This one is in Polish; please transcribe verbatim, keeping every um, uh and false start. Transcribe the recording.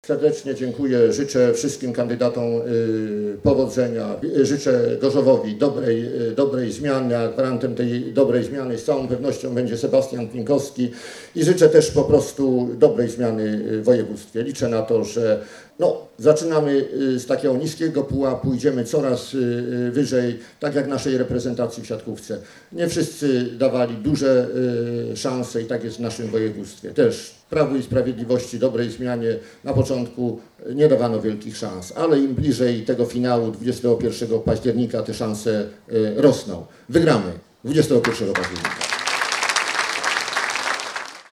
Serdecznie dziękuję, życzę wszystkim kandydatom y, powodzenia, y, życzę Gorzowowi dobrej, y, dobrej zmiany, a gwarantem tej dobrej zmiany z całą pewnością będzie Sebastian Pinkowski i życzę też po prostu dobrej zmiany w województwie. Liczę na to, że no, zaczynamy y, z takiego niskiego pułapu, idziemy coraz y, y, wyżej, tak jak naszej reprezentacji w siatkówce. Nie wszyscy dawali duże y, szanse i tak jest w naszym województwie też. Prawu i Sprawiedliwości, dobrej zmianie na początku nie dawano wielkich szans, ale im bliżej tego finału dwudziestego pierwszego października te szanse y, rosną. Wygramy dwudziestego pierwszego października.